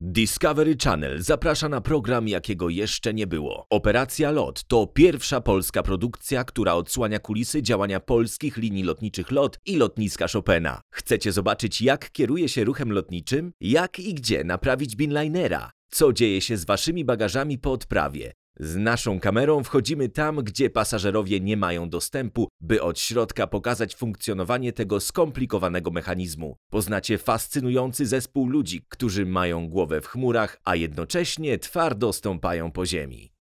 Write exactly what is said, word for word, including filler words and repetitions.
Discovery Channel zaprasza na program, jakiego jeszcze nie było. Operacja LOT to pierwsza polska produkcja, która odsłania kulisy działania polskich linii lotniczych LOT i lotniska Chopina. Chcecie zobaczyć, jak kieruje się ruchem lotniczym? Jak i gdzie naprawić binlinera? Co dzieje się z waszymi bagażami po odprawie? Z naszą kamerą wchodzimy tam, gdzie pasażerowie nie mają dostępu, by od środka pokazać funkcjonowanie tego skomplikowanego mechanizmu. Poznacie fascynujący zespół ludzi, którzy mają głowę w chmurach, a jednocześnie twardo stąpają po ziemi.